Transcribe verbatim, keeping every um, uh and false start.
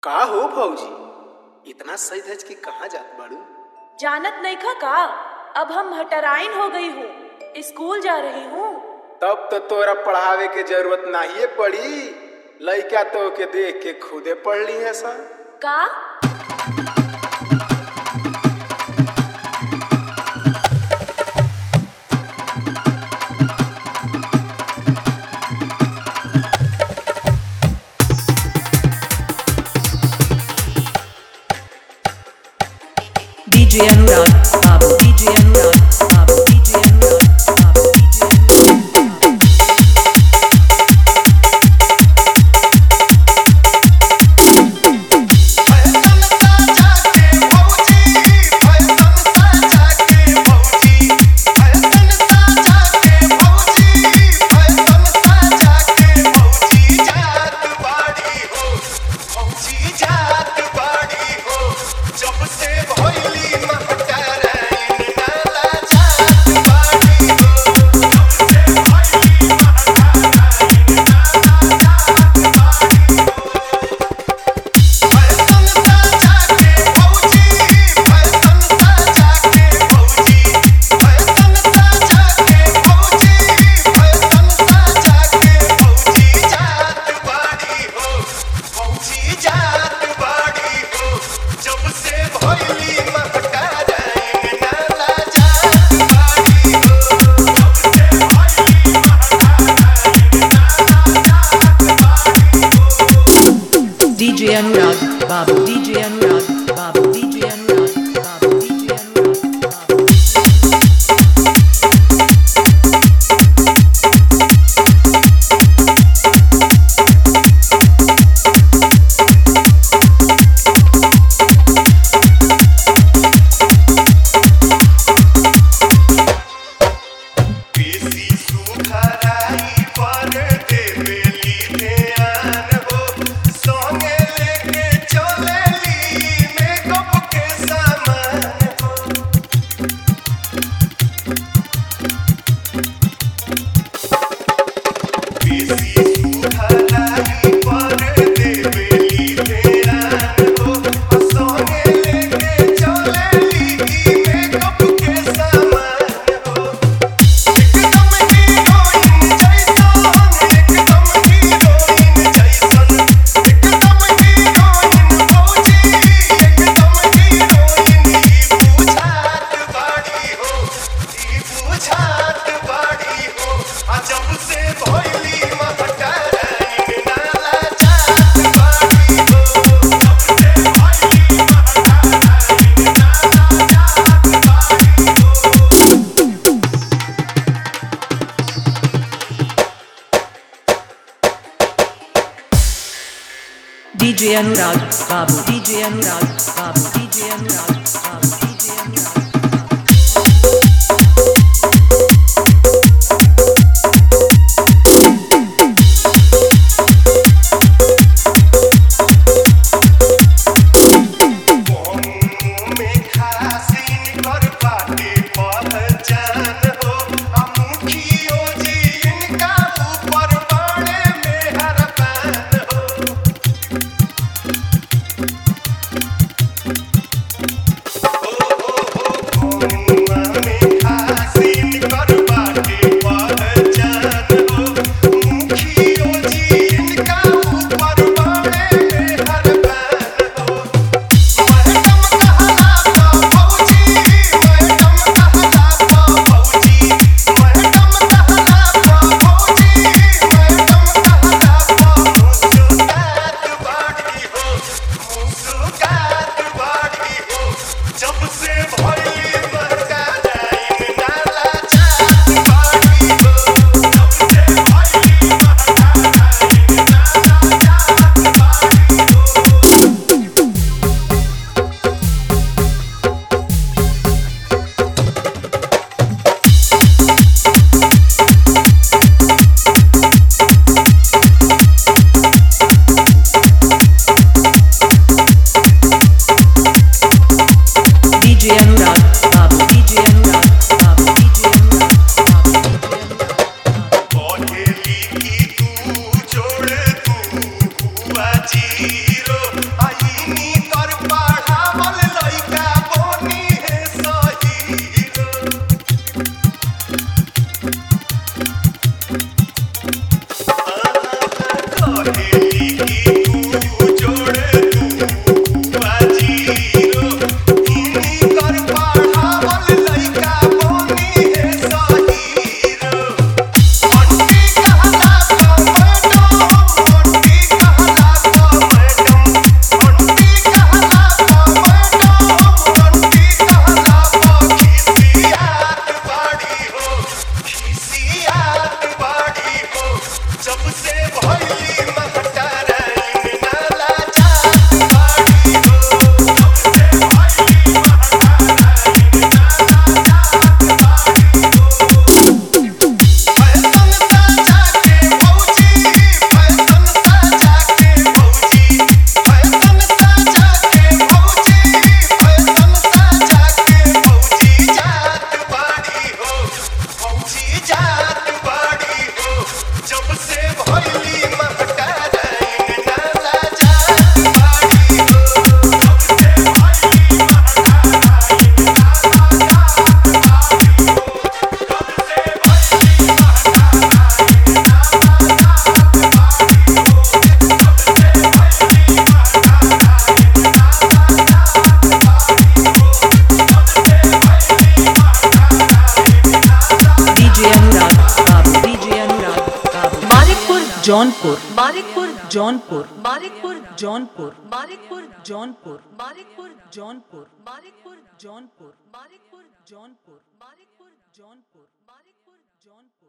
का हो भौजी, इतना सज धज के कहाँ जात बाड़ू? जानत नइखा का, अब हम हटराइन हो गई हूँ, स्कूल जा रही हूँ। तब तो तोरा पढ़ावे के जरूरत नहीं पड़ी, लइका तो के देख के खुदे पढ़ ली है सा। का D J Anurag, Babu D J Anurag, Babu D J Anurag, Babu D J Anurag. D J Anurag, Babu D J Anurag, Babu D J Anurag, Babu D J Anurag, Babu. D J Anurag, Babu D J Anurag, Babu D J Anurag, Babu D J Anurag. Oh Jaunpur Barikpur Jaunpur Barikpur Jaunpur Barikpur Jaunpur Barikpur Jaunpur Barikpur Jaunpur Barikpur Jaunpur Barikpur Jaunpur Barikpur Jaunpur